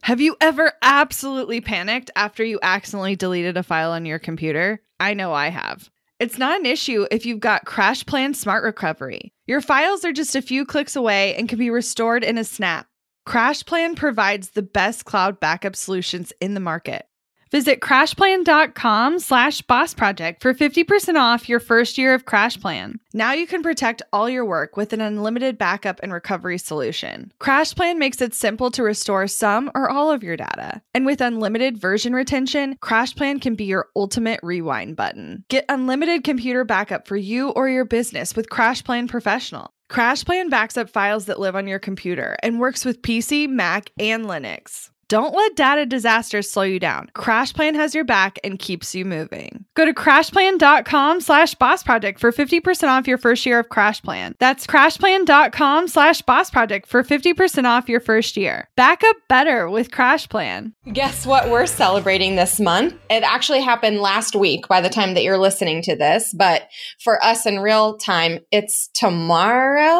Have you ever absolutely panicked after you accidentally deleted a file on your computer? I know I have. It's not an issue if you've got CrashPlan Smart Recovery. Your files are just a few clicks away and can be restored in a snap. CrashPlan provides the best cloud backup solutions in the market. Visit crashplan.com/bossproject for 50% off your first year of CrashPlan. Now you can protect all your work with an unlimited backup and recovery solution. CrashPlan makes it simple to restore some or all of your data. And with unlimited version retention, CrashPlan can be your ultimate rewind button. Get unlimited computer backup for you or your business with CrashPlan Professional. CrashPlan backs up files that live on your computer and works with PC, Mac, and Linux. Don't let data disasters slow you down. CrashPlan has your back and keeps you moving. Go to crashplan.com/bossproject for 50% off your first year of CrashPlan. That's crashplan.com/bossproject for 50% off your first year. Back up better with CrashPlan. Guess what we're celebrating this month? It actually happened last week by the time that you're listening to this, but for us in real time, it's tomorrow.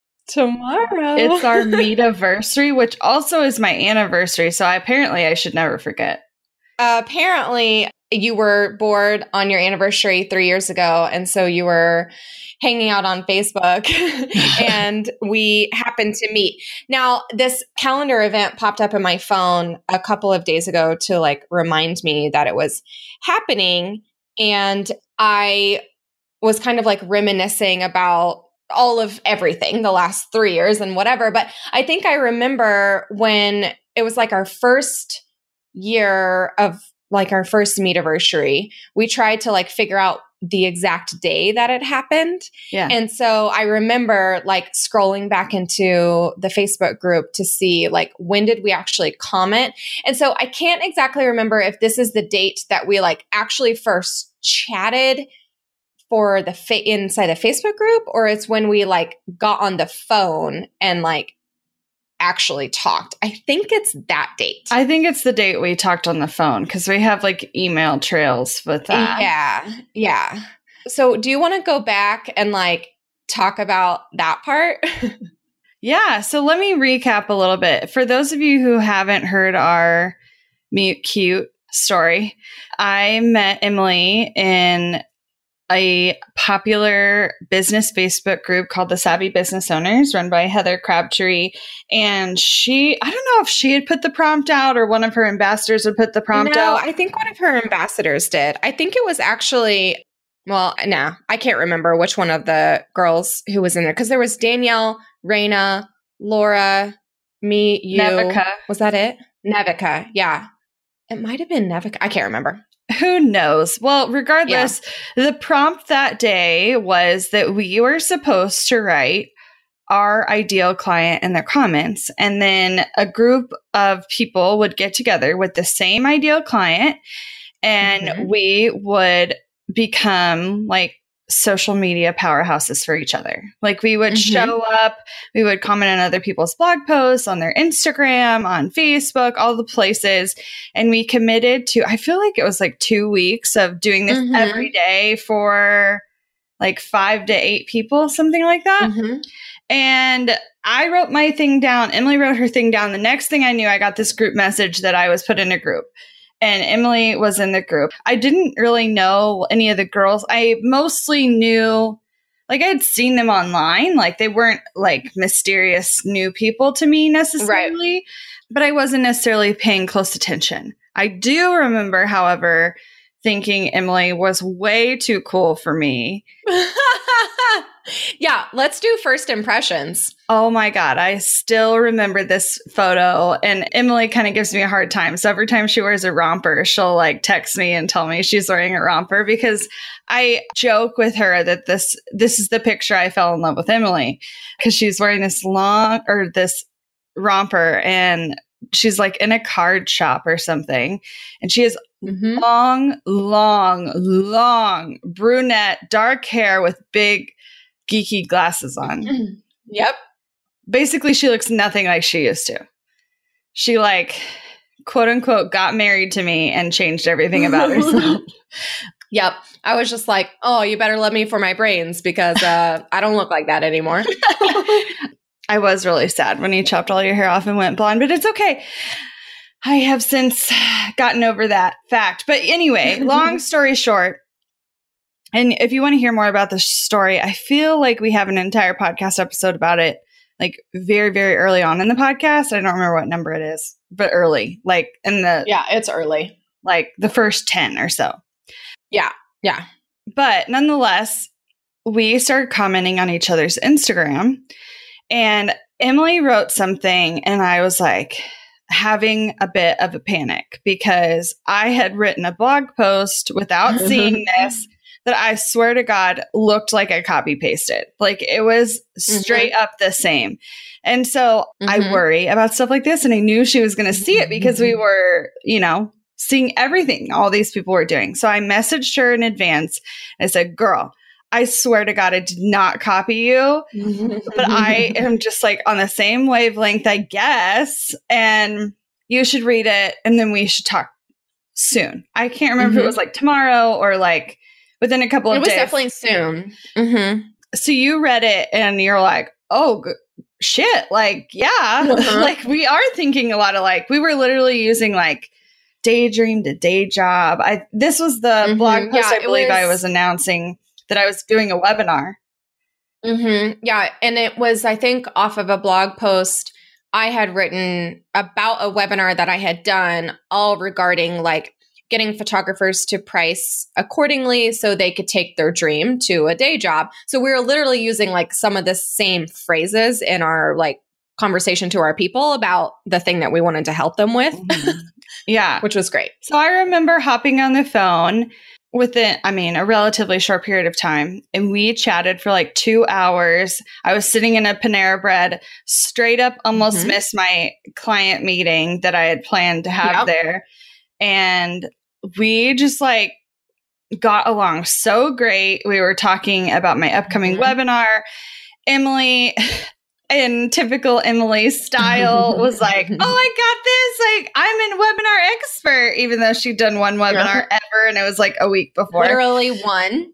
It's our meet-aversary, which also is my anniversary. So apparently I should never forget. Apparently you were bored on your anniversary 3 years ago. And so you were hanging out on Facebook and we happened to meet. Now, this calendar event popped up in my phone a couple of days ago to like remind me that it was happening. And I was kind of like reminiscing about all of everything the last 3 years and whatever. But I think I remember when it was like our first year of like our first meet-aversary, we tried to like figure out the exact day that it happened. Yeah. And so I remember like scrolling back into the Facebook group to see like when did we actually comment. And so I can't exactly remember if this is the date that we like actually first chatted for the inside the Facebook group, or it's when we like got on the phone and like actually talked. I think it's that date. I think it's the date we talked on the phone because we have like email trails with that. Yeah. So do you want to go back and like talk about that part? Yeah. So let me recap a little bit. For those of you who haven't heard our Meet Cute story, I met Emily in a popular business Facebook group called the Savvy Business Owners, run by Heather Crabtree. And I don't know if she had put the prompt out or one of her ambassadors had put the prompt out. I think one of her ambassadors did. I think it was actually, I can't remember which one of the girls who was in there. Because there was Danielle, Raina, Laura, me, you. Nevica. Was that it? Nevica, yeah. It might have been Nevica. I can't remember. Who knows? Well, regardless, the prompt that day was that we were supposed to write our ideal client in the comments. And then a group of people would get together with the same ideal client and we would become like social media powerhouses for each other. Like we would show up, we would comment on other people's blog posts, on their Instagram, on Facebook, all the places. And we committed to, I feel like it was like 2 weeks of doing this every day for like 5 to 8 people, something like that. And I wrote my thing down. Emily wrote her thing down. The next thing I knew, I got this group message that I was put in a group. And Emily was in the group. I didn't really know any of the girls. I mostly knew, like I had seen them online. Like they weren't like mysterious new people to me necessarily. Right. But I wasn't necessarily paying close attention. I do remember, however, thinking Emily was way too cool for me. Yeah, let's do first impressions. Oh my God. I still remember this photo and Emily kind of gives me a hard time. So every time she wears a romper, she'll like text me and tell me she's wearing a romper because I joke with her that this is the picture I fell in love with Emily because she's wearing this romper and she's like in a card shop or something. And she has long brunette, dark hair with big geeky glasses on. Yep. Basically, she looks nothing like she used to. She like, quote unquote, got married to me and changed everything about herself. Yep. I was just like, oh, you better love me for my brains because I don't look like that anymore. I was really sad when you chopped all your hair off and went blonde, but it's okay. I have since gotten over that fact. But anyway, long story short, and if you want to hear more about this story, I feel like we have an entire podcast episode about it, like very, very early on in the podcast. I don't remember what number it is, but early, like in the it's early, like the first 10 or so. Yeah. But nonetheless, we started commenting on each other's Instagram, and Emily wrote something, and I was like having a bit of a panic because I had written a blog post without seeing this that I swear to God looked like I copy pasted. Like it was straight up the same. And so I worry about stuff like this. And I knew she was going to see it because we were, seeing everything all these people were doing. So I messaged her in advance. I said, girl, I swear to God, I did not copy you, but I am just like on the same wavelength, I guess. And you should read it. And then we should talk soon. I can't remember if it was like tomorrow or like within a couple of days. It was definitely soon. So you read it and you're like, oh, shit. Like, yeah, like we are thinking a lot alike. We were literally using like daydream to day job. This was the blog post I believe I was announcing that I was doing a webinar. Yeah. And it was, I think, off of a blog post I had written about a webinar that I had done, all regarding like getting photographers to price accordingly so they could take their dream to a day job. So we were literally using like some of the same phrases in our like conversation to our people about the thing that we wanted to help them with. Yeah. Which was great. So I remember hopping on the phone within, a relatively short period of time. And we chatted for like 2 hours. I was sitting in a Panera Bread, straight up almost missed my client meeting that I had planned to have there. And we just like got along so great. We were talking about my upcoming webinar. Emily, in typical Emily style, was like, oh, I got this. Like, I'm an webinar expert, even though she'd done one webinar ever. And it was like a week before. Literally one.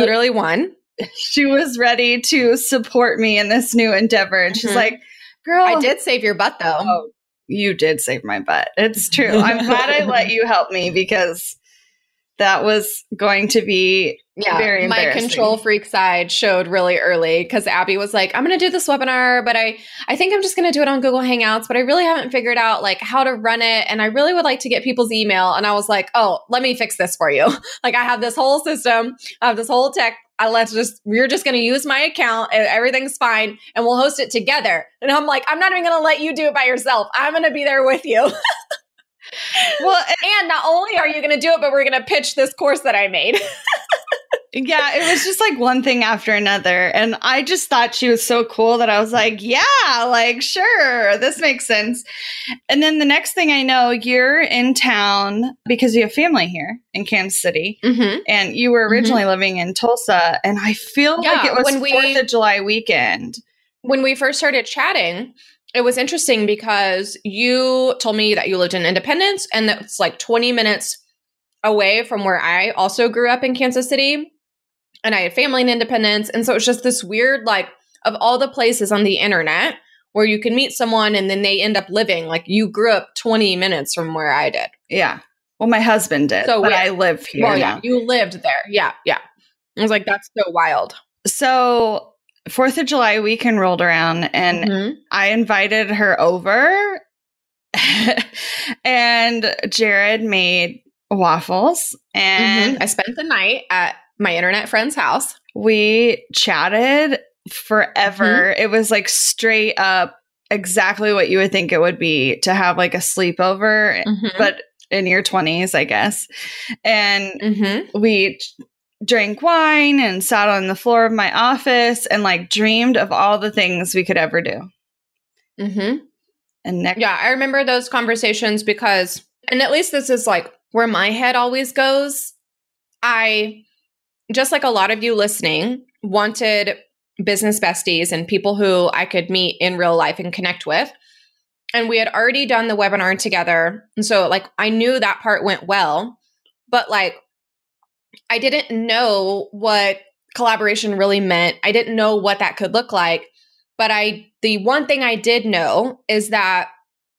She was ready to support me in this new endeavor. And she's like, girl. I did save your butt, though. Oh, you did save my butt. It's true. I'm glad I let you help me because that was going to be very embarrassing. My control freak side showed really early because Abby was like, I'm going to do this webinar, but I think I'm just going to do it on Google Hangouts, but I really haven't figured out like how to run it. And I really would like to get people's email. And I was like, oh, let me fix this for you. Like I have this whole system, I have this whole tech. We're just going to use my account and everything's fine and we'll host it together. And I'm like, I'm not even going to let you do it by yourself. I'm going to be there with you. Well, and not only are you going to do it, but we're going to pitch this course that I made. Yeah, it was just like one thing after another. And I just thought she was so cool that I was like, yeah, like, sure, this makes sense. And then the next thing I know, you're in town because you have family here in Kansas City. And you were originally living in Tulsa. And I feel like it was 4th of July weekend. When we first started chatting, it was interesting because you told me that you lived in Independence and that's like 20 minutes away from where I also grew up in Kansas City. And I had family in Independence. And so it was just this weird, like, of all the places on the internet where you can meet someone and then they end up living, like you grew up 20 minutes from where I did. Yeah. Well, my husband did, but I live here now. Yeah, you lived there. Yeah. I was like, that's so wild. So 4th of July weekend rolled around and I invited her over and Jared made waffles and I spent the night at my internet friend's house. We chatted forever. It was like straight up exactly what you would think it would be to have like a sleepover, but in your 20s, I guess. And we drank wine and sat on the floor of my office and like dreamed of all the things we could ever do. And I remember those conversations because, and at least this is like where my head always goes. I, just like a lot of you listening, wanted business besties and people who I could meet in real life and connect with. And we had already done the webinar together. And so like, I knew that part went well, but like, I didn't know what collaboration really meant. I didn't know what that could look like. But the one thing I did know is that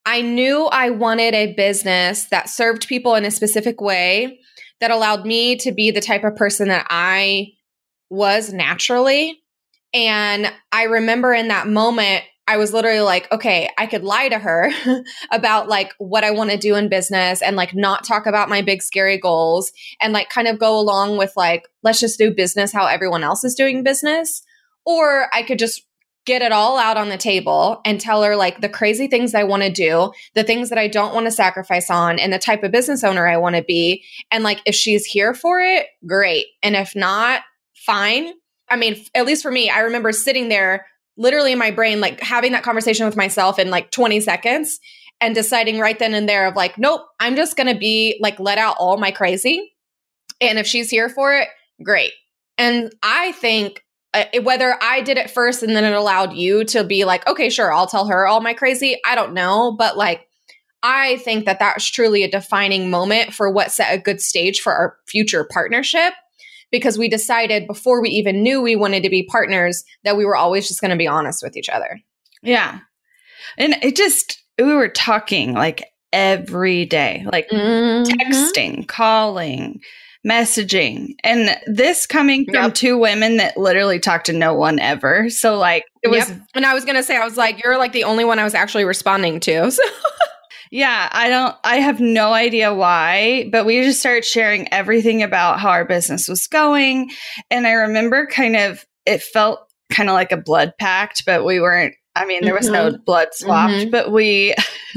I knew I wanted a business that served people in a specific way that allowed me to be the type of person that I was naturally. And I remember in that moment, I was literally like, okay, I could lie to her about like what I want to do in business and like not talk about my big scary goals and like kind of go along with like, let's just do business how everyone else is doing business. Or I could just get it all out on the table and tell her like the crazy things I want to do, the things that I don't want to sacrifice on, and the type of business owner I want to be. And like, if she's here for it, great. And if not, fine. I mean, at least for me, I remember sitting there literally in my brain, like having that conversation with myself in like 20 seconds and deciding right then and there of like, nope, I'm just going to be like, let out all my crazy. And if she's here for it, great. And I think whether I did it first and then it allowed you to be like, okay, sure, I'll tell her all my crazy. I don't know. But like, I think that that's truly a defining moment for what set a good stage for our future partnership, because we decided before we even knew we wanted to be partners that we were always just going to be honest with each other. Yeah. And we were talking like every day, like texting, calling, messaging, and this coming from two women that literally talk to no one ever. So like it was, and I was going to say, I was like, you're like the only one I was actually responding to. So yeah, I have no idea why, but we just started sharing everything about how our business was going. And I remember it felt kind of like a blood pact, but we weren't, I mean, there was no blood swapped, but we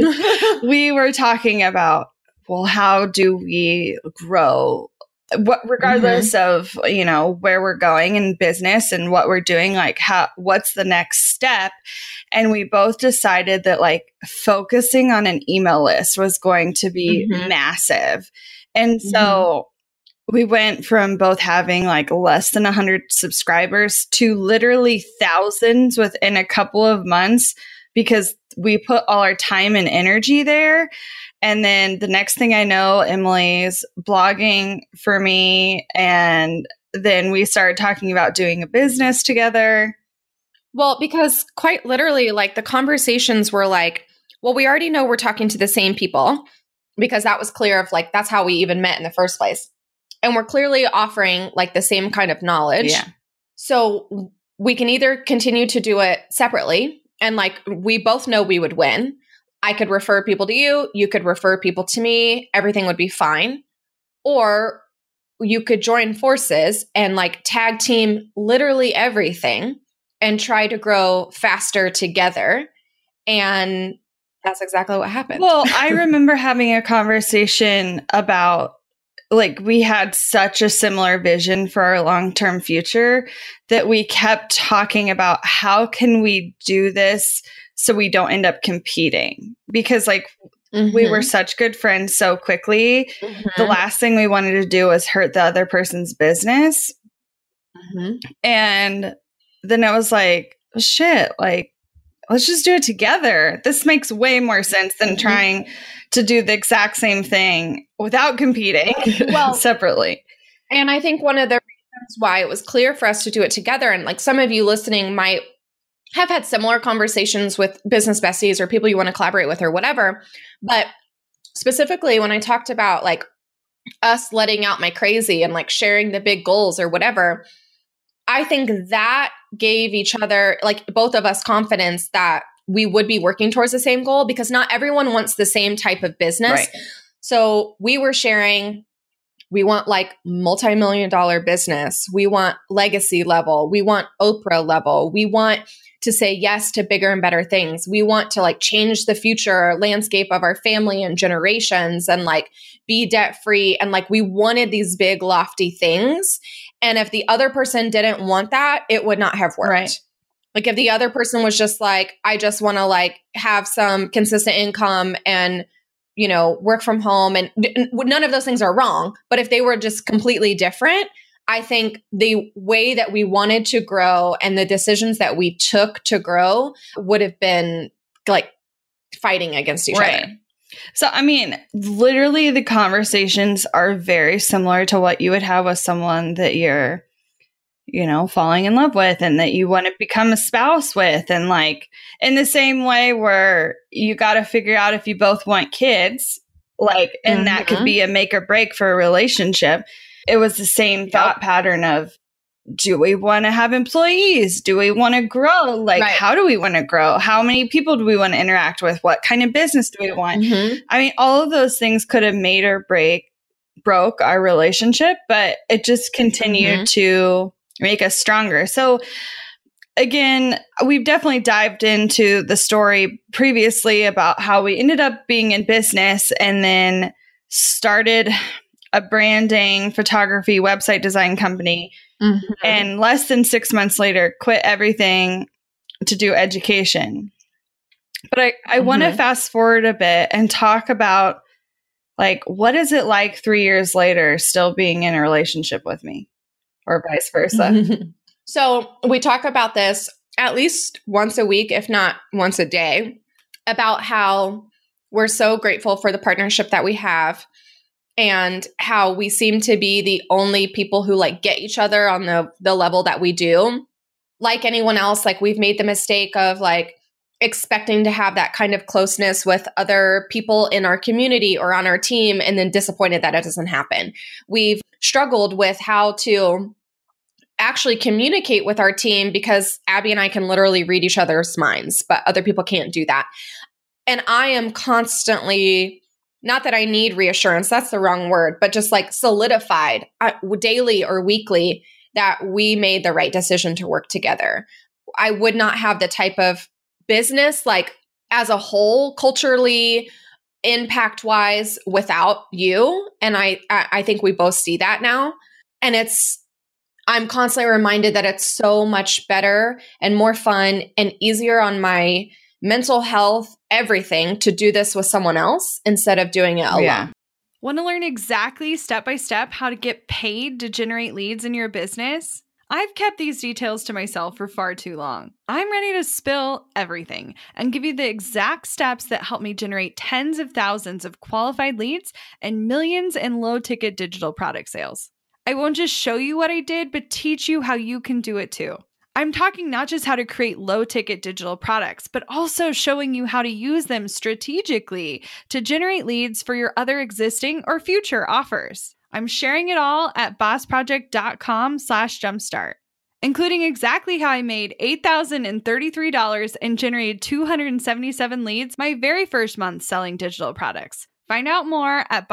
were talking about, well, how do we grow? Regardless of, you know, where we're going in business and what we're doing, like what's the next step? And we both decided that like focusing on an email list was going to be massive. And so we went from both having like less than 100 subscribers to literally thousands within a couple of months, because we put all our time and energy there. And then the next thing I know, Emily's blogging for me. And then we started talking about doing a business together. Well, because quite literally, like the conversations were like, well, we already know we're talking to the same people, because that was clear of like, that's how we even met in the first place. And we're clearly offering like the same kind of knowledge. Yeah. So we can either continue to do it separately, and like we both know we would win. I could refer people to you. You could refer people to me. Everything would be fine. Or you could join forces and like tag team literally everything and try to grow faster together. And that's exactly what happened. Well, I remember having a conversation about like we had such a similar vision for our long-term future that we kept talking about how can we do this so we don't end up competing, because like we were such good friends so quickly. The last thing we wanted to do was hurt the other person's business. And then I was like, shit, like, let's just do it together. This makes way more sense than trying to do the exact same thing without competing separately. And I think one of the reasons why it was clear for us to do it together, and like some of you listening might have had similar conversations with business besties or people you want to collaborate with or whatever. But specifically when I talked about like us letting out my crazy and like sharing the big goals or whatever, I think that gave each other, like both of us, confidence that we would be working towards the same goal, because not everyone wants the same type of business. Right. So we were sharing, we want like multi-million-dollar business. We want legacy level. We want Oprah level. We want to say yes to bigger and better things. We want to like change the future landscape of our family and generations and like be debt free. And like we wanted these big lofty things. And if the other person didn't want that, it would not have worked. Right. Like if the other person was just like, I just want to like have some consistent income and, you know, work from home, and none of those things are wrong. But if they were just completely different, I think the way that we wanted to grow and the decisions that we took to grow would have been like fighting against each other. So, I mean, literally the conversations are very similar to what you would have with someone that you're falling in love with and that you want to become a spouse with. And like in the same way where you got to figure out if you both want kids, like, and that could be a make or break for a relationship. It was the same thought pattern of, do we want to have employees? Do we want to grow? Like, how do we want to grow? How many people do we want to interact with? What kind of business do we want? I mean, all of those things could have made or broke our relationship, but it just continued to make us stronger. So again, we've definitely dived into the story previously about how we ended up being in business and then started a branding, photography, website design company. And less than 6 months later, quit everything to do education. But I want to fast forward a bit and talk about, like, what is it like 3 years later still being in a relationship with me, or vice versa? So we talk about this at least once a week, if not once a day, about how we're so grateful for the partnership that we have and how we seem to be the only people who like get each other on the level that we do. Like anyone else, like we've made the mistake of like expecting to have that kind of closeness with other people in our community or on our team, and then disappointed that it doesn't happen. We've struggled with how to actually communicate with our team because Abby and I can literally read each other's minds, but other people can't do that. And I am constantly, not that I need reassurance, that's the wrong word, but just like solidified daily or weekly that we made the right decision to work together. I would not have the type of business, like as a whole, culturally, impact-wise, without you. And I think we both see that now. And I'm constantly reminded that it's so much better and more fun and easier on my mental health, everything, to do this with someone else instead of doing it alone. Yeah. Want to learn exactly step by step how to get paid to generate leads in your business? I've kept these details to myself for far too long. I'm ready to spill everything and give you the exact steps that help me generate tens of thousands of qualified leads and millions in low-ticket digital product sales. I won't just show you what I did, but teach you how you can do it too. I'm talking not just how to create low-ticket digital products, but also showing you how to use them strategically to generate leads for your other existing or future offers. I'm sharing it all at bossproject.com/jumpstart, including exactly how I made $8,033 and generated 277 leads my very first month selling digital products. Find out more at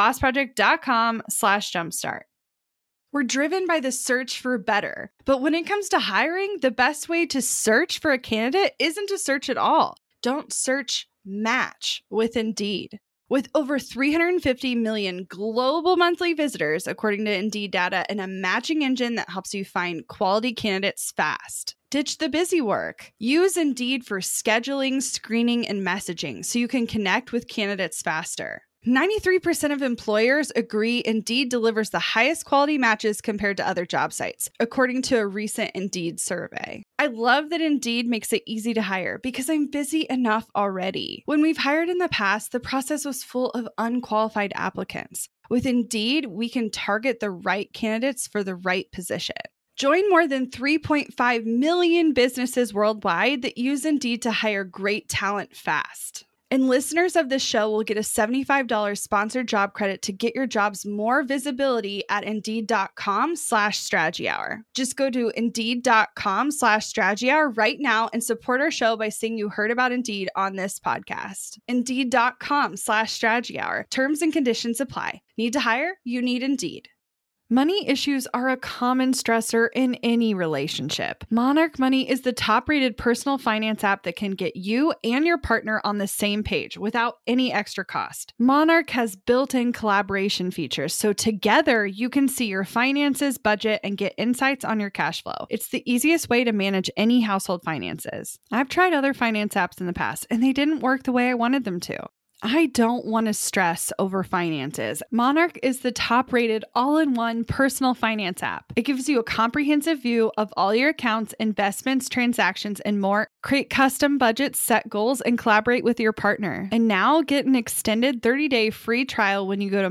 bossproject.com/jumpstart. We're driven by the search for better. But when it comes to hiring, the best way to search for a candidate isn't to search at all. Don't search, match with Indeed. With over 350 million global monthly visitors, according to Indeed data, and a matching engine that helps you find quality candidates fast. Ditch the busy work. Use Indeed for scheduling, screening, and messaging so you can connect with candidates faster. 93% of employers agree Indeed delivers the highest quality matches compared to other job sites, according to a recent Indeed survey. I love that Indeed makes it easy to hire because I'm busy enough already. When we've hired in the past, the process was full of unqualified applicants. With Indeed, we can target the right candidates for the right position. Join more than 3.5 million businesses worldwide that use Indeed to hire great talent fast. And listeners of this show will get a $75 sponsored job credit to get your jobs more visibility at Indeed.com/Strategy Hour. Just go to Indeed.com/Strategy Hour right now and support our show by saying you heard about Indeed on this podcast. Indeed.com/Strategy Hour. Terms and conditions apply. Need to hire? You need Indeed. Money issues are a common stressor in any relationship. Monarch Money is the top-rated personal finance app that can get you and your partner on the same page without any extra cost. Monarch has built-in collaboration features, so together you can see your finances, budget, and get insights on your cash flow. It's the easiest way to manage any household finances. I've tried other finance apps in the past, and they didn't work the way I wanted them to. I don't want to stress over finances. Monarch is the top-rated all-in-one personal finance app. It gives you a comprehensive view of all your accounts, investments, transactions, and more Create custom budgets, set goals, and collaborate with your partner. And now get an extended 30-day free trial when you go to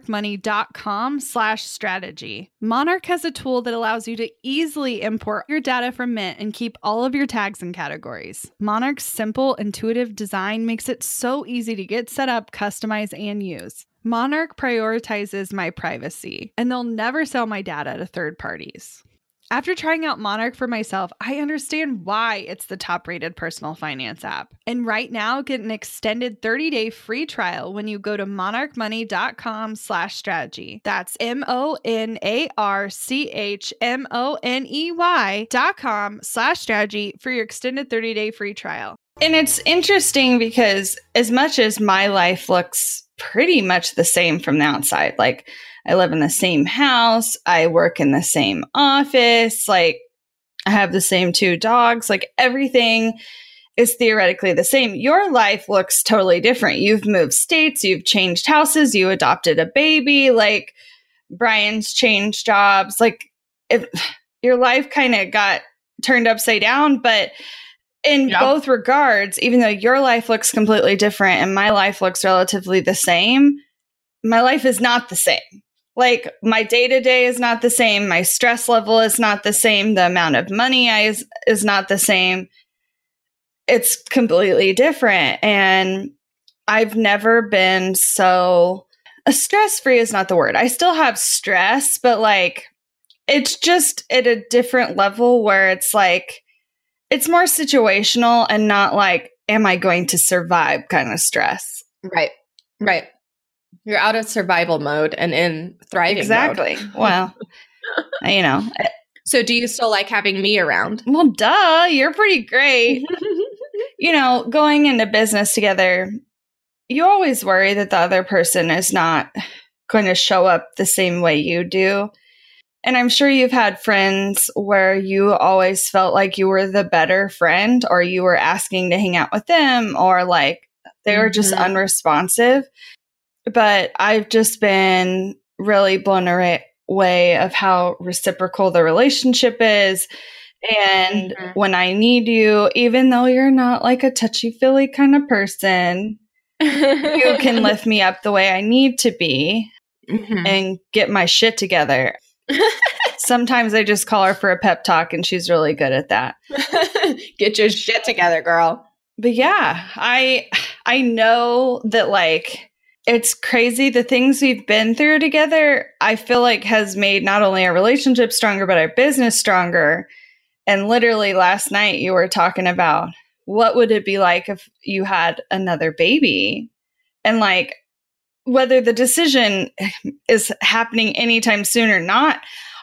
monarchmoney.com/strategy. Monarch has a tool that allows you to easily import your data from Mint and keep all of your tags and categories. Monarch's simple, intuitive design makes it so easy to get set up, customize, and use. Monarch prioritizes my privacy, and they'll never sell my data to third parties. After trying out Monarch for myself, I understand why it's the top-rated personal finance app. And right now, get an extended 30-day free trial when you go to monarchmoney.com/strategy. That's monarchmoney.com/strategy for your extended 30-day free trial. And it's interesting because as much as my life looks pretty much the same from the outside, like I live in the same house, I work in the same office, like I have the same 2 dogs, like everything is theoretically the same. Your life looks totally different. You've moved states, you've changed houses, you adopted a baby, like Brian's changed jobs. Like if your life kind of got turned upside down, but in both regards, even though your life looks completely different and my life looks relatively the same, my life is not the same. Like my day-to-day is not the same. My stress level is not the same. The amount of money is not the same. It's completely different. And I've never been so stress-free is not the word. I still have stress, but like it's just at a different level where it's like, it's more situational and not like, am I going to survive kind of stress? Right. Right. You're out of survival mode and in thriving exactly. mode. Well, you know. So do you still like having me around? Well, duh. You're pretty great. You know, going into business together, you always worry that the other person is not going to show up the same way you do. And I'm sure you've had friends where you always felt like you were the better friend, or you were asking to hang out with them, or like they were just unresponsive. But I've just been really blown away of how reciprocal the relationship is. And when I need you, even though you're not like a touchy-feely kind of person, you can lift me up the way I need to be and get my shit together. Sometimes I just call her for a pep talk and she's really good at that. Get your shit together, girl. But yeah, I know that like it's crazy. The things we've been through together, I feel like has made not only our relationship stronger, but our business stronger. And literally last night you were talking about what would it be like if you had another baby, and like whether the decision is happening anytime soon or not.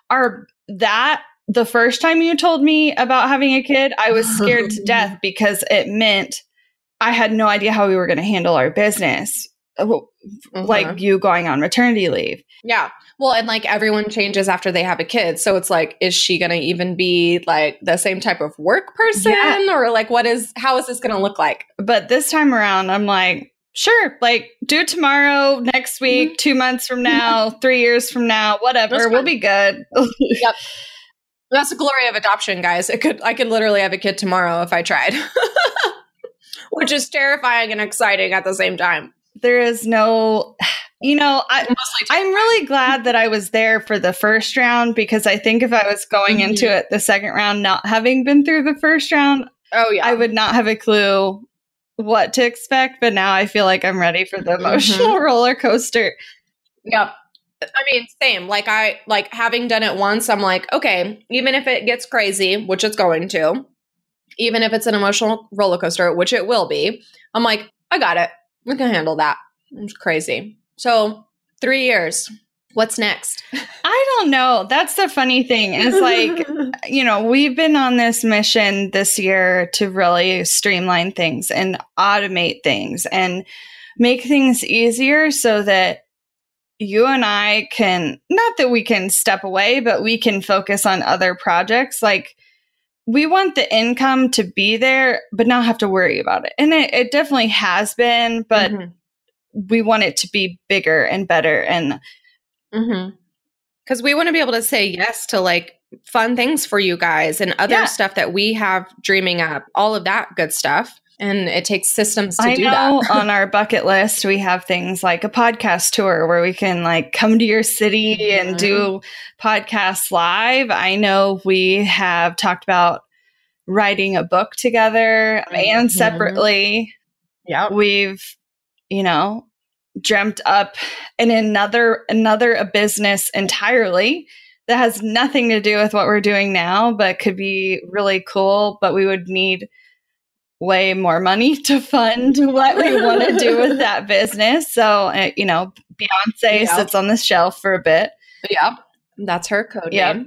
The first time you told me about having a kid, I was scared to death because it meant I had no idea how we were going to handle our business. Like you going on maternity leave. Yeah. Well, and like everyone changes after they have a kid. So it's like, is she going to even be like the same type of work person? Yeah. Or like, how is this going to look like? But this time around, I'm like, sure, like do it tomorrow, next week, 2 months from now, 3 years from now, whatever, we'll be good. Yep. That's the glory of adoption, guys. I could literally have a kid tomorrow if I tried, which is terrifying and exciting at the same time. There is no, I'm really glad that I was there for the first round, because I think if I was going into it the second round, not having been through the first round, I would not have a clue what to expect. But now I feel like I'm ready for the emotional roller coaster. Yep. I mean, same. Like having done it once, I'm like, okay, even if it gets crazy, which it's going to, even if it's an emotional roller coaster, which it will be, I'm like, I got it. We can handle that. It's crazy. So 3 years. What's next? I don't know. That's the funny thing. It's like, we've been on this mission this year to really streamline things and automate things and make things easier so that you and I can, not that we can step away, but we can focus on other projects. Like, we want the income to be there, but not have to worry about it. And it definitely has been, but we want it to be bigger and better. And because we want to be able to say yes to like fun things for you guys and other stuff that we have dreaming up, all of that good stuff. And it takes systems to do that. On our bucket list, we have things like a podcast tour where we can like come to your city and do podcasts live. I know we have talked about writing a book together and separately. Yeah. We've, dreamt up in another a business entirely that has nothing to do with what we're doing now, but could be really cool. But we would need way more money to fund what we want to do with that business. So, Beyonce sits on the shelf for a bit. Yeah. That's her code name.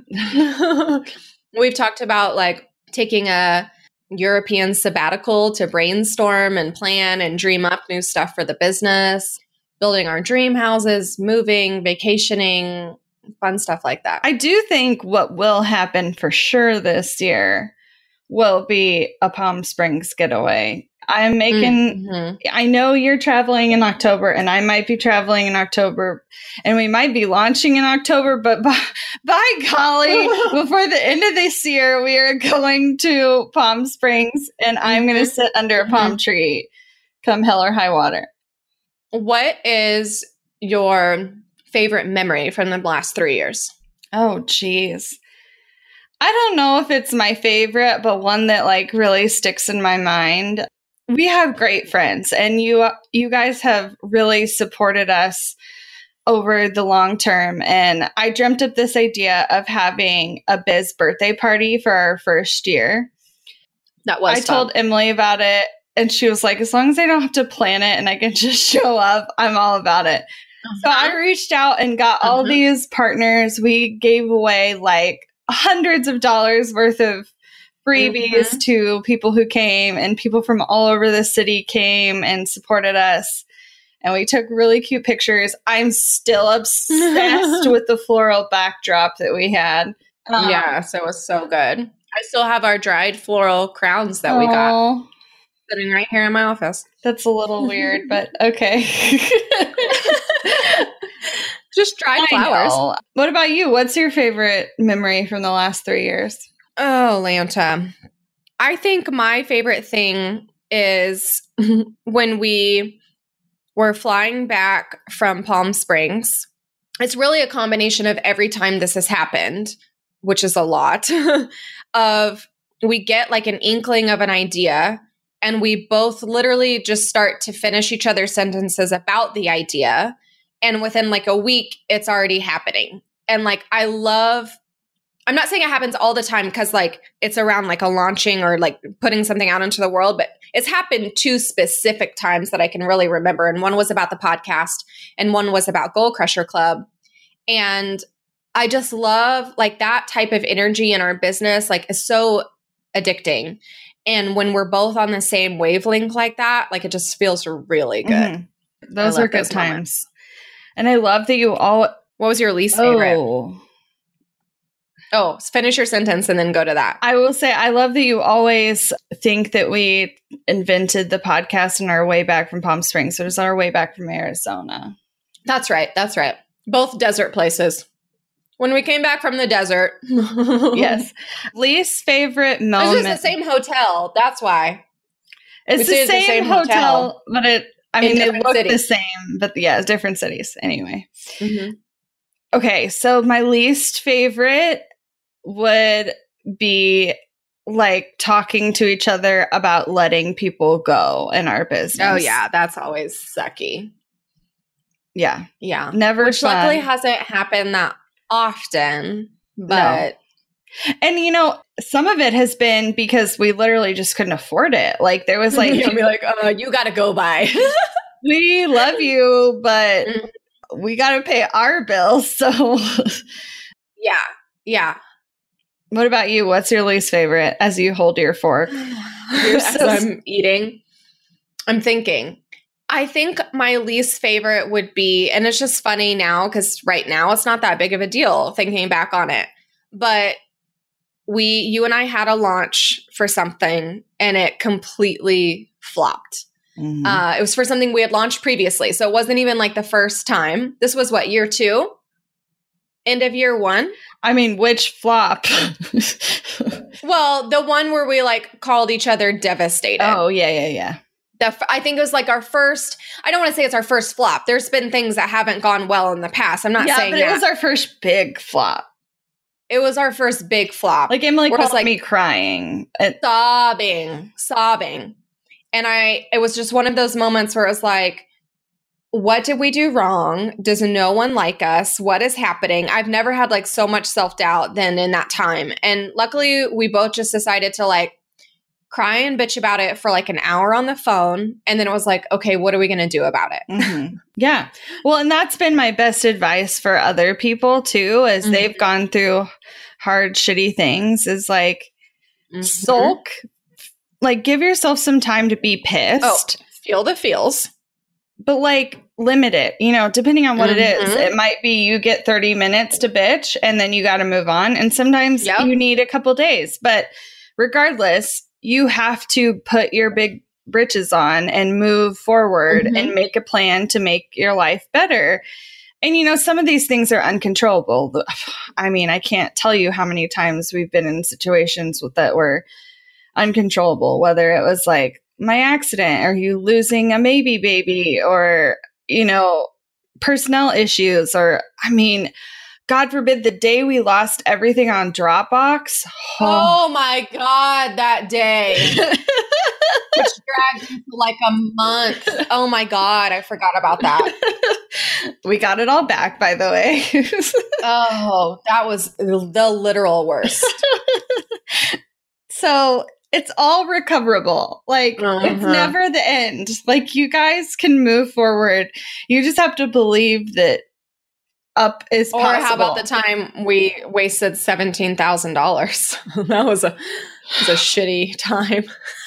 We've talked about like taking a European sabbatical to brainstorm and plan and dream up new stuff for the business, building our dream houses, moving, vacationing, fun stuff like that. I do think what will happen for sure this year will be a Palm Springs getaway. I'm making, I know you're traveling in October and I might be traveling in October and we might be launching in October, but by golly, before the end of this year, we are going to Palm Springs and I'm going to sit under a palm tree come hell or high water. What is your favorite memory from the last 3 years? Oh, geez. I don't know if it's my favorite, but one that like really sticks in my mind. We have great friends and you guys have really supported us over the long term. And I dreamt up this idea of having a biz birthday party for our first year. That was I told Emily about it and she was like, as long as I don't have to plan it and I can just show up, I'm all about it. So I reached out and got all these partners. We gave away like hundreds of dollars worth of freebies to people who came, and people from all over the city came and supported us. And we took really cute pictures. I'm still obsessed with the floral backdrop that we had. Yes, it was so good. I still have our dried floral crowns that we got sitting right here in my office. That's a little weird, but okay. Just dried flowers. What about you? What's your favorite memory from the last 3 years? Oh, Lanta. I think my favorite thing is when we were flying back from Palm Springs. It's really a combination of every time this has happened, which is a lot, of we get like an inkling of an idea and we both literally just start to finish each other's sentences about the idea. And within like a week, it's already happening. And like, I'm not saying it happens all the time because like it's around like a launching or like putting something out into the world, but it's happened 2 specific times that I can really remember. And one was about the podcast and one was about Goal Crusher Club. And I just love like that type of energy in our business, like is so addicting. And when we're both on the same wavelength like that, like it just feels really good. Those are good times. Moments. And I love that you all. What was your least favorite? Oh, finish your sentence and then go to that. I will say, I love that you always think that we invented the podcast on our way back from Palm Springs. So it was on our way back from Arizona. That's right. That's right. Both desert places. When we came back from the desert. Yes. Least favorite moment. It's just the same hotel. That's why. It's the same hotel, but they look the same, but yeah, different cities anyway. Okay, so my least favorite would be like talking to each other about letting people go in our business. Oh yeah, that's always sucky. Yeah. Yeah. Never Which fun. Luckily hasn't happened that often, but no. And some of it has been because we literally just couldn't afford it. Like there was like you'll be like, you gotta go by. We love you, but we gotta pay our bills. So yeah. What about you? What's your least favorite as you hold your fork? As I'm eating, I'm thinking. I think my least favorite would be, and it's just funny now because right now it's not that big of a deal thinking back on it, but you and I had a launch for something and it completely flopped. It was for something we had launched previously. So it wasn't even like the first time. This was what, year 2? End of year 1? I mean, which flop? Well, the one where we like called each other devastated. Oh, yeah. I think it was like our first, I don't want to say it's our first flop. There's been things that haven't gone well in the past. I'm not saying but that. It was our first big flop. It was our first big flop. Like Emily called me crying. Sobbing. And it was just one of those moments where it was like, what did we do wrong? Does no one like us? What is happening? I've never had like so much self-doubt than in that time. And luckily we both just decided to like cry and bitch about it for like an hour on the phone. And then it was like, okay, what are we going to do about it? Mm-hmm. Yeah. Well, and that's been my best advice for other people too, as they've gone through hard, shitty things, is like sulk, like give yourself some time to be pissed. Oh, feel the feels. But like limit it, depending on what it is. It might be you get 30 minutes to bitch and then you got to move on. And sometimes you need a couple days. But regardless, you have to put your big britches on and move forward and make a plan to make your life better. And, some of these things are uncontrollable. I mean, I can't tell you how many times we've been in situations that were uncontrollable, whether it was like my accident or you losing a maybe baby or, personnel issues or, I mean, God forbid the day we lost everything on Dropbox. Oh my God, that day. Which dragged into like a month. Oh my God, I forgot about that. We got it all back, by the way. Oh, that was the literal worst. So it's all recoverable. Like, it's never the end. Like, you guys can move forward. You just have to believe that up is possible. Or how about the time we wasted $17,000? That was a shitty time.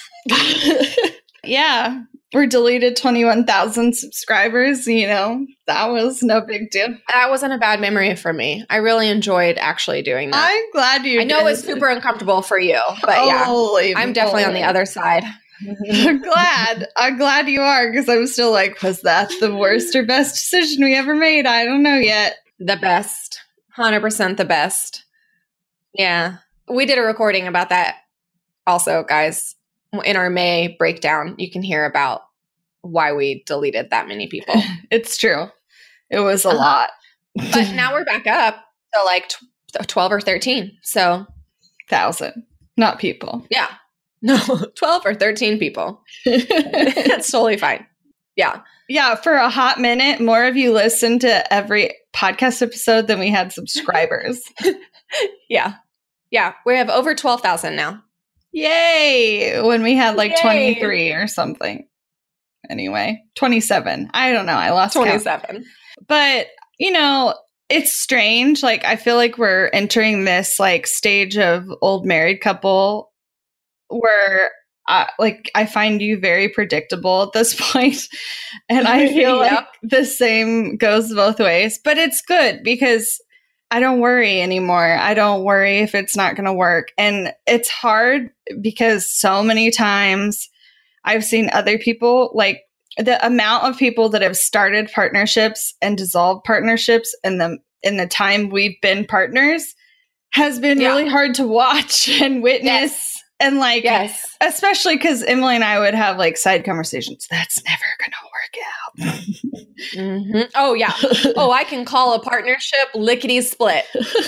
Yeah. Or deleted 21,000 subscribers, that was no big deal. That wasn't a bad memory for me. I really enjoyed actually doing that. I'm glad you I know it's super uncomfortable for you, but I'm definitely on the other side. I'm glad you are, because I'm still like, was that the worst or best decision we ever made? I don't know yet. The best. 100% the best. Yeah. We did a recording about that also, guys. In our May breakdown, you can hear about why we deleted that many people. It's true. It was a lot. But now we're back up to like 12 or 13. So 1,000, not people. Yeah. No, 12 or 13 people. It's totally fine. Yeah. Yeah. For a hot minute, more of you listened to every podcast episode than we had subscribers. Yeah. Yeah. We have over 12,000 now. Yay! When we had like 23 or something. Anyway, 27. I don't know. I lost 27. Count. But, it's strange. Like, I feel like we're entering this like stage of old married couple where I find you very predictable at this point. And I feel like the same goes both ways. But it's good because I don't worry anymore. I don't worry if it's not going to work. And it's hard because so many times I've seen other people, like the amount of people that have started partnerships and dissolved partnerships in the time we've been partners has been really hard to watch and witness. Yes. And like, especially because Emily and I would have like side conversations. That's never going to work out. Oh, yeah. Oh, I can call a partnership lickety split.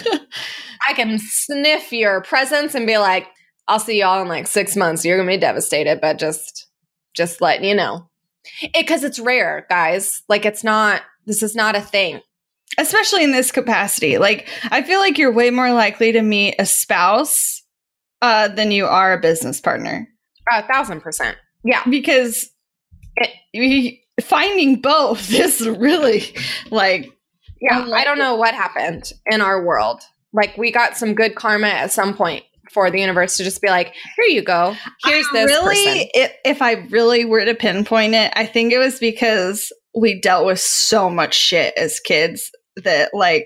I can sniff your presence and be like, I'll see y'all in like 6 months. You're going to be devastated, but just letting you know. Because it's rare, guys. Like this is not a thing. Especially in this capacity. Like, I feel like you're way more likely to meet a spouse than you are a business partner. 1,000%. Yeah. Because finding both is really like... Yeah, I don't know what happened in our world. Like, we got some good karma at some point for the universe to just be like, here you go. Here's this person. If I really were to pinpoint it, I think it was because we dealt with so much shit as kids that like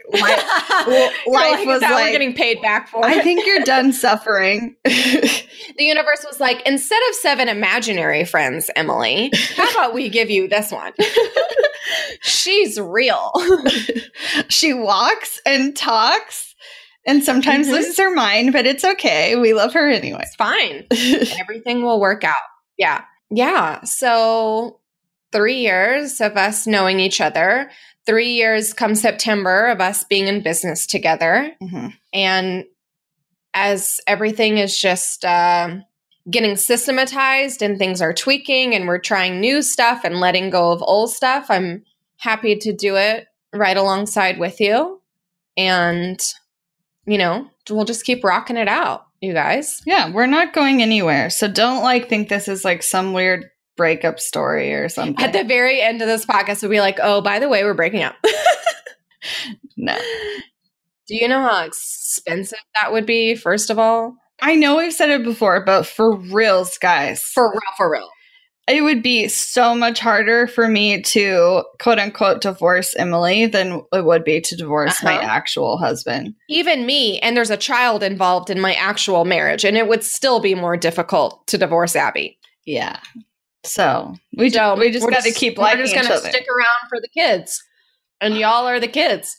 life was like we're getting paid back for. I think you're done suffering. The universe was like, instead of 7 imaginary friends, Emily, how about we give you this one? She's real. She walks and talks and sometimes loses her mind, but it's okay. We love her anyway. It's fine. Everything will work out. Yeah. Yeah. So 3 years of us knowing each other, 3 years come September of us being in business together. And as everything is just getting systematized and things are tweaking and we're trying new stuff and letting go of old stuff, I'm happy to do it right alongside with you. And, you know, we'll just keep rocking it out, you guys. Yeah, we're not going anywhere. So don't like think this is like some weird breakup story or something. At the very end of this podcast, we'll be like, oh, by the way, we're breaking up. No. Do you know how expensive that would be, first of all? I know we've said it before, but for reals, guys. For real. It would be so much harder for me to, quote unquote, divorce Emily than it would be to divorce my actual husband. Even me, and there's a child involved in my actual marriage, and it would still be more difficult to divorce Abby. Yeah. So we just got to keep liking each other. We're just going to stick around for the kids. And y'all are the kids.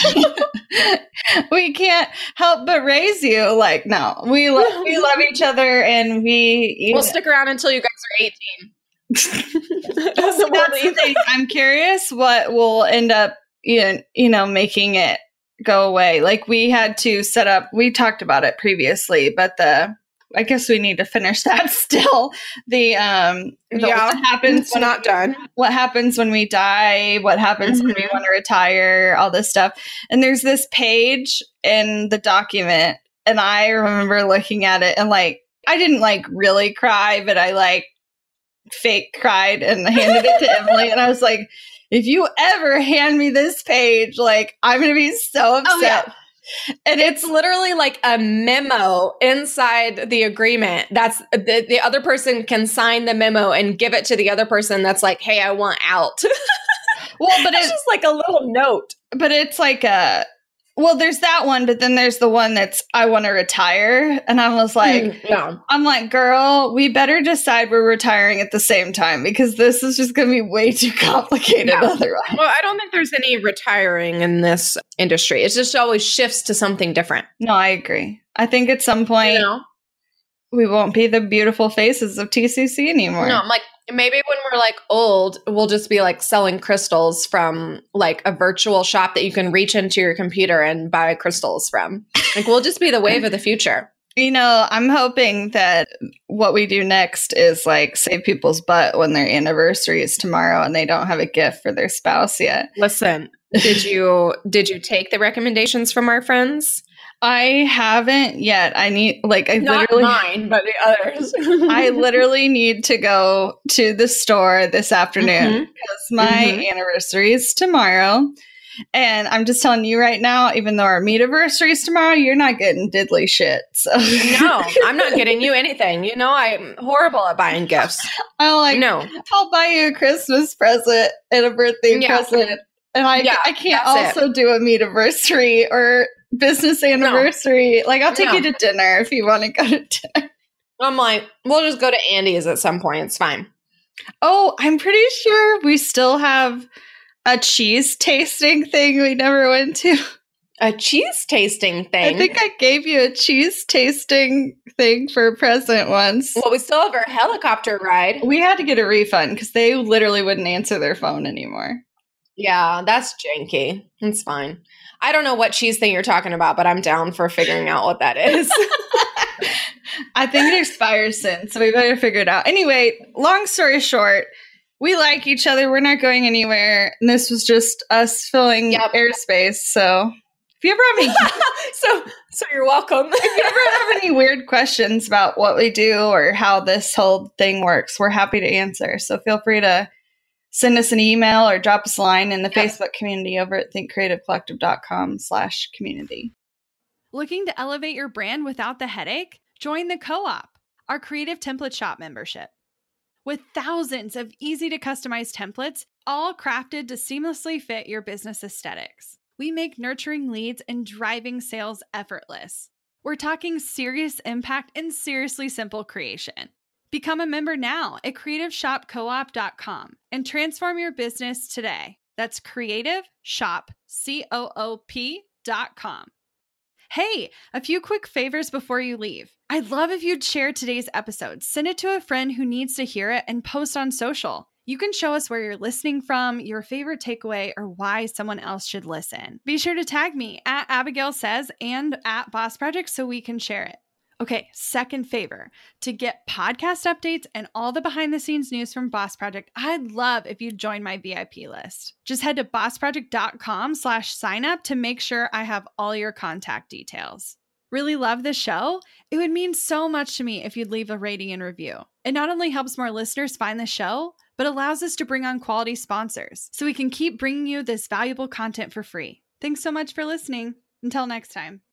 We can't help but raise you. Like, no, we love each other, and we'll stick around until you guys are 18. That's the thing. I'm curious what will end up, making it go away. Like we had to set up. We talked about it previously, but I guess we need to finish that still. What happens? It's not done. What happens when we die? What happens when we want to retire? All this stuff. And there's this page in the document, and I remember looking at it, and like I didn't like really cry, but I like fake cried and handed it to Emily, and I was like, if you ever hand me this page, like I'm gonna be so upset. Oh, yeah. And it's literally like a memo inside the agreement. That's the other person can sign the memo and give it to the other person. That's like, hey, I want out. Well, but it's just like a little note. But it's like there's that one, but then there's the one that's I want to retire. And I was like, no. I'm like, girl, we better decide we're retiring at the same time because this is just going to be way too complicated otherwise. Well, I don't think there's any retiring in this industry. It just always shifts to something different. No, I agree. I think at some point we won't be the beautiful faces of TCC anymore. No, I'm like, maybe when we're like old, we'll just be like selling crystals from like a virtual shop that you can reach into your computer and buy crystals from. Like we'll just be the wave of the future. I'm hoping that what we do next is like save people's butt when their anniversary is tomorrow and they don't have a gift for their spouse yet. Listen, did you take the recommendations from our friends? I haven't yet. I need not mine, but the others. I literally need to go to the store this afternoon because my anniversary is tomorrow. And I'm just telling you right now, even though our meet-iversary is tomorrow, you're not getting diddly shit. So. No, I'm not getting you anything. You know, I'm horrible at buying gifts. I'll buy you a Christmas present and a birthday present. And I can't also do a meet-iversary or business anniversary. No. Like, I'll take you to dinner if you want to go to dinner. I'm like, we'll just go to Andy's at some point. It's fine. Oh, I'm pretty sure we still have a cheese tasting thing we never went to. A cheese tasting thing? I think I gave you a cheese tasting thing for a present once. Well, we still have our helicopter ride. We had to get a refund because they literally wouldn't answer their phone anymore. Yeah, that's janky. It's fine. I don't know what cheese thing you're talking about, but I'm down for figuring out what that is. I think it expires soon, so we better figure it out. Anyway, long story short, we like each other. We're not going anywhere. And this was just us filling airspace. So if you ever have any so you're welcome. If you ever have any weird questions about what we do or how this whole thing works, we're happy to answer. So feel free to send us an email or drop us a line in the Facebook community over at thinkcreativecollective.com/community. Looking to elevate your brand without the headache? Join the Co-op, our creative template shop membership. With thousands of easy to customize templates, all crafted to seamlessly fit your business aesthetics, we make nurturing leads and driving sales effortless. We're talking serious impact and seriously simple creation. Become a member now at creativeshopcoop.com and transform your business today. That's creativeshopcoop.com. Hey, a few quick favors before you leave. I'd love if you'd share today's episode, send it to a friend who needs to hear it, and post on social. You can show us where you're listening from, your favorite takeaway, or why someone else should listen. Be sure to tag me at Abigail Says and at Boss Project so we can share it. Okay, second favor. To get podcast updates and all the behind-the-scenes news from Boss Project, I'd love if you'd join my VIP list. Just head to bossproject.com/sign up to make sure I have all your contact details. Really love the show? It would mean so much to me if you'd leave a rating and review. It not only helps more listeners find the show, but allows us to bring on quality sponsors so we can keep bringing you this valuable content for free. Thanks so much for listening. Until next time.